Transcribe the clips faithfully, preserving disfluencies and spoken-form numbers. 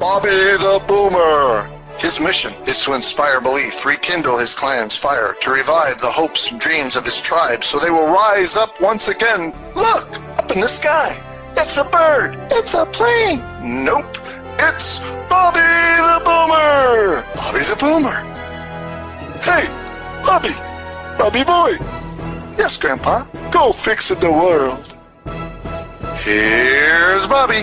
Bobby the Boomer. His mission is to inspire belief, rekindle his clan's fire, to revive the hopes and dreams of his tribe so they will rise up once again. Look, up in the sky. It's a bird. It's a plane. Nope. It's Bobby the Boomer. Bobby the Boomer. Hey, Bobby. Bobby boy. Yes, Grandpa. Go fix the world. Here's Bobby.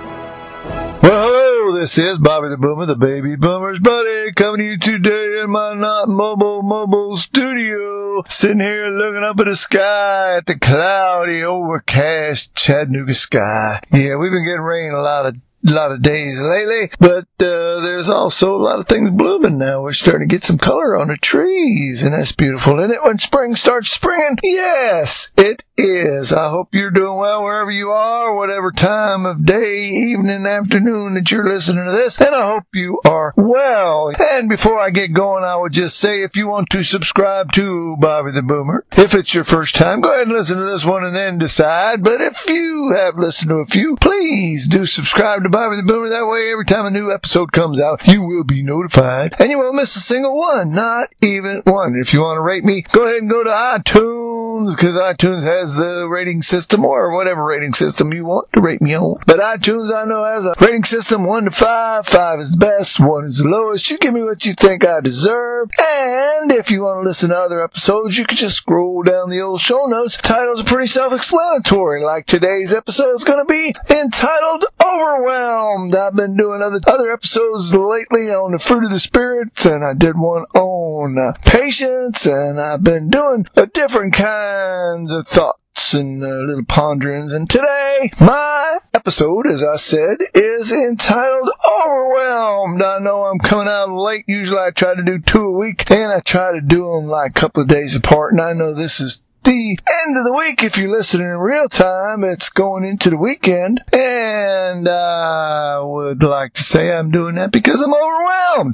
Well, hello, this is Bobby the Boomer, the baby boomer's buddy, coming to you today in my not mobile mobile studio, sitting here looking up at the sky, at the cloudy, overcast Chattanooga sky. Yeah, we've been getting rain a lot of A lot of days lately, but uh, there's also a lot of things blooming now. We're starting to get some color on the trees, and that's beautiful, isn't it? When spring starts springing, yes, it is. I hope you're doing well wherever you are, whatever time of day, evening, afternoon that you're listening to this, and I hope you are well. And before I get going, I would just say, if you want to subscribe to Bobby the Boomer, if it's your first time, go ahead and listen to this one and then decide. But if you have listened to a few, please do subscribe to Bobby the Boomer. That way, every time a new episode comes out, you will be notified, and you won't miss a single one, not even one. If you want to rate me, go ahead and go to iTunes, because iTunes has the rating system, or whatever rating system you want to rate me on. But iTunes, I know, has a rating system one to five. Five is the best, one is the lowest. You give me what you think I deserve. And if you want to listen to other episodes, you can just scroll down the old show notes. Titles are pretty self-explanatory. Like today's episode is going to be entitled Overwhelmed. I've been doing other other episodes lately on the fruit of the spirits, and I did one on uh, patience, and I've been doing uh, different kinds of thoughts and uh, little ponderings. And today, my episode, as I said, is entitled Overwhelmed. I know I'm coming out late. Usually I try to do two a week, and I try to do them like a couple of days apart, and I know this is the end of the week. If you're listening in real time, it's going into the weekend, and I would like to say I'm doing that because I'm overwhelmed.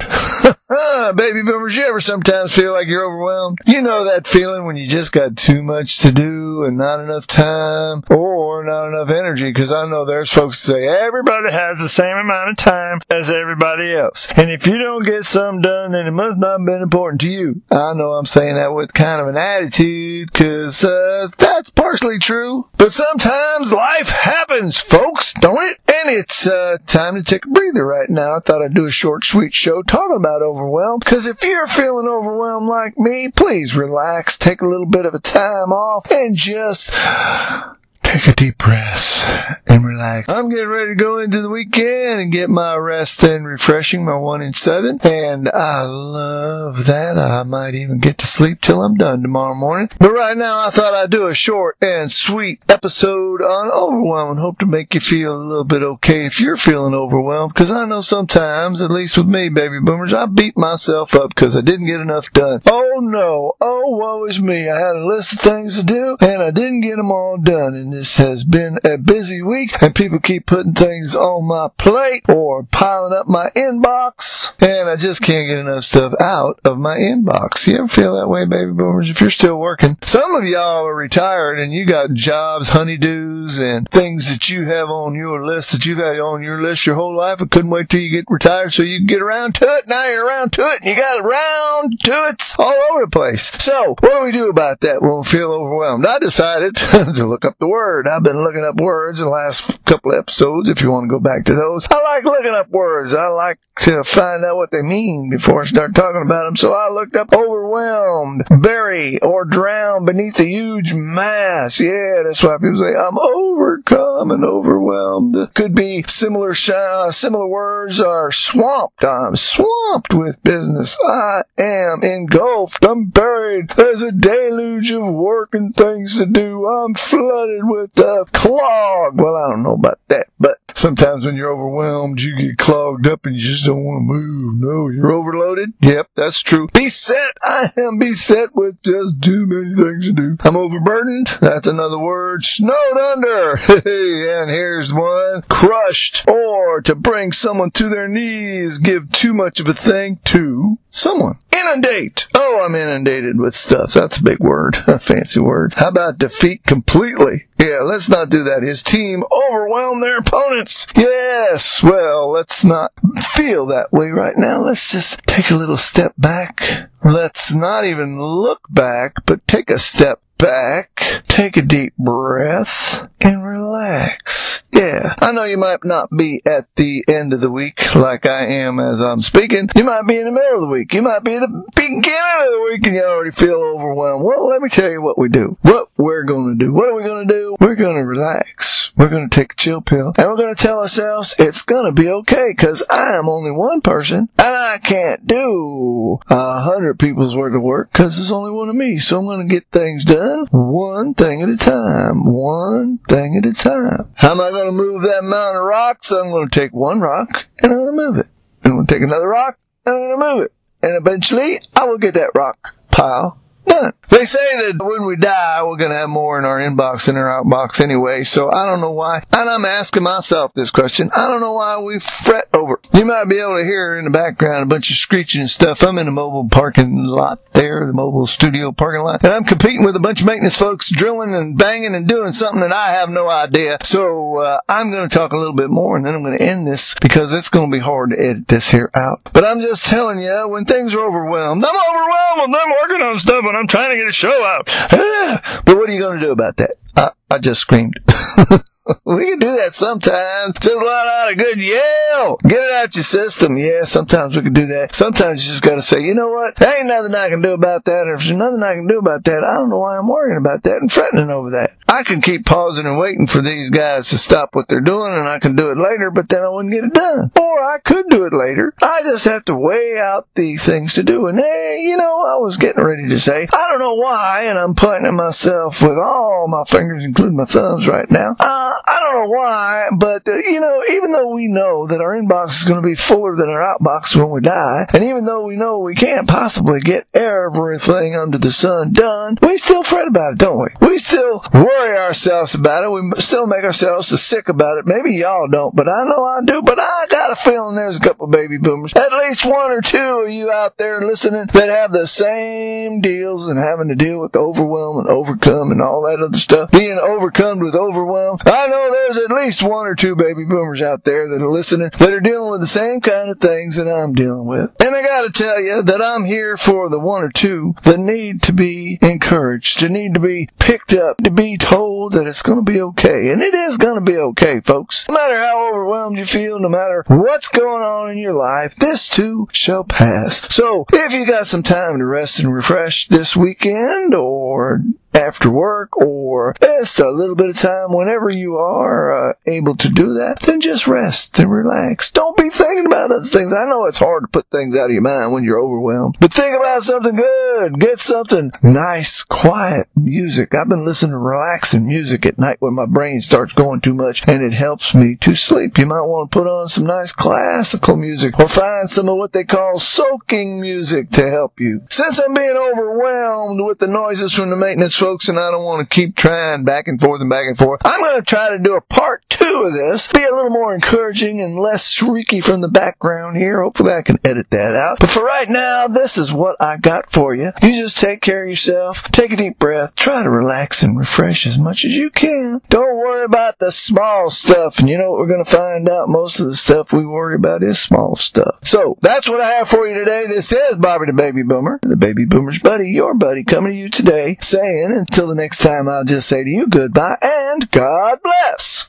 Baby boomers, you ever sometimes feel like you're overwhelmed? You know that feeling when you just got too much to do and not enough time, or not enough energy, because I know there's folks that say everybody has the same amount of time as everybody else, and if you don't get something done, then it must not have been important to you. I know I'm saying that with kind of an attitude, because uh, that's partially true, but sometimes life happens, folks, don't it? And it's uh, time to take a breather right now. I thought I'd do a short, sweet show talking about overwhelmed, because if you're feeling overwhelmed like me, please relax, take a little bit of a time off, and just take a deep breath and relax. I'm getting ready to go into the weekend and get my rest and refreshing, my one in seven, and I love that. I might even get to sleep till I'm done tomorrow morning. But right now, I thought I'd do a short and sweet episode on overwhelm, and hope to make you feel a little bit okay if you're feeling overwhelmed, because I know sometimes, at least with me, baby boomers, I beat myself up because I didn't get enough done. Oh no, oh woe is me. I had a list of things to do, and I didn't get them all done, and this has been a busy week, and people keep putting things on my plate or piling up my inbox, and I just can't get enough stuff out of my inbox. You ever feel that way, baby boomers? If you're still working, some of y'all are retired and you got jobs, honeydews, and things that you have on your list that you've had on your list your whole life and couldn't wait till you get retired so you can get around to it. Now you're around to it, and you got around to it all over the place. So what do we do about that when we feel overwhelmed? I decided to look up the word. I've been looking up words in the last couple of episodes, if you want to go back to those. I like looking up words. I like to find out what they mean before I start talking about them. So I looked up overwhelmed, bury, or drown beneath a huge mass. Yeah, that's why people say, I'm overcome and overwhelmed. Could be similar, uh, similar words are swamped. I'm swamped with business. I am engulfed. I'm buried. There's a deluge of work and things to do. I'm flooded with uh, clog. Well, I don't know about that, but sometimes when you're overwhelmed, you get clogged up and you just don't want to move. No, you're overloaded. Yep, that's true. Beset. I am beset with just too many things to do. I'm overburdened. That's another word. Snowed under. And here's one. Crushed. Or to bring someone to their knees, give too much of a thing to. to someone. Inundate. Oh, I'm inundated with stuff. That's a big word. A fancy word. How about defeat completely? Yeah, let's not do that. His team overwhelmed their opponents. Yes, well, let's not feel that way right now. Let's just take a little step back. Let's not even look back, but take a step back, take a deep breath, and relax. Yeah, I know you might not be at the end of the week like I am as I'm speaking. You might be in the middle of the week. You might be at the beginning of the week and you already feel overwhelmed. Well, let me tell you what we do. What we're going to do. What are we going to do? We're going to relax. We're going to take a chill pill. And we're going to tell ourselves it's going to be okay because I am only one person and I can't do a hundred people's worth of work because there's only one of me. So I'm going to get things done one thing at a time. One thing at a time. How am I going to move that mountain of rocks? I'm going to take one rock and I'm going to move it. And I'm going to take another rock and I'm going to move it. And eventually I will get that rock pile done. They say that when we die, we're going to have more in our inbox than our outbox anyway, so I don't know why. And I'm asking myself this question. I don't know why we fret over it. You might be able to hear in the background a bunch of screeching and stuff. I'm in the mobile parking lot there, the mobile studio parking lot, and I'm competing with a bunch of maintenance folks drilling and banging and doing something that I have no idea. So uh, I'm going to talk a little bit more, and then I'm going to end this because it's going to be hard to edit this here out. But I'm just telling you, when things are overwhelmed, I'm overwhelmed when I'm working on stuff and I'm trying to get a show out. But what are you going to do about that? I, I just screamed. We can do that sometimes. Just let out a good yell. Get it out your system. Yeah, sometimes we can do that. Sometimes you just got to say, you know what? There ain't nothing I can do about that. Or if there's nothing I can do about that, I don't know why I'm worrying about that and fretting over that. I can keep pausing and waiting for these guys to stop what they're doing, and I can do it later, but then I wouldn't get it done. Or I could do it later. I just have to weigh out the things to do. And hey, you know, I was getting ready to say, I don't know why, and I'm pointing at myself with all my fingers, including my thumbs right now. Uh, I don't know why, but, uh, you know, even though we know that our inbox is going to be fuller than our outbox when we die, and even though we know we can't possibly get everything under the sun done, we still fret about it, don't we? We still worry ourselves about it. We still make ourselves so sick about it. Maybe y'all don't, but I know I do. But I got a feeling there's a couple baby boomers, at least one or two of you out there listening, that have the same deals and having to deal with overwhelm and overcome and all that other stuff. Being overcome with overwhelm. I know there's at least one or two baby boomers out there that are listening that are dealing with the same kind of things that I'm dealing with. And I gotta tell you that I'm here for the one or two that need to be encouraged, to need to be picked up, to be told that it's gonna be okay. And it is gonna be okay, folks. No matter how overwhelmed you feel, no matter what's going on in your life, this too shall pass. So, if you got some time to rest and refresh this weekend, or after work, or just a little bit of time whenever you are uh, able to do that, then just rest and relax. Don't be thinking about other things. I know it's hard to put things out of your mind when you're overwhelmed, but think about something good. Get something nice, quiet music. I've been listening to relaxing music at night when my brain starts going too much, and it helps me to sleep. You might want to put on some nice classical music, or find some of what they call soaking music to help you. Since I'm being overwhelmed with the noises from the maintenance folks, and I don't want to keep trying back and forth and back and forth, I'm going to try to do a part two of this, be a little more encouraging and less shrieky from the background here. Hopefully I can edit that out. But for right now, this is what I got for you. You just take care of yourself, take a deep breath, try to relax and refresh as much as you can. Don't worry about the small stuff, and you know what we're going to find out? Most of the stuff we worry about is small stuff. So, that's what I have for you today. This is Bobby the Baby Boomer, the Baby Boomer's buddy, your buddy, coming to you today, saying, until the next time, I'll just say to you, goodbye and God bless.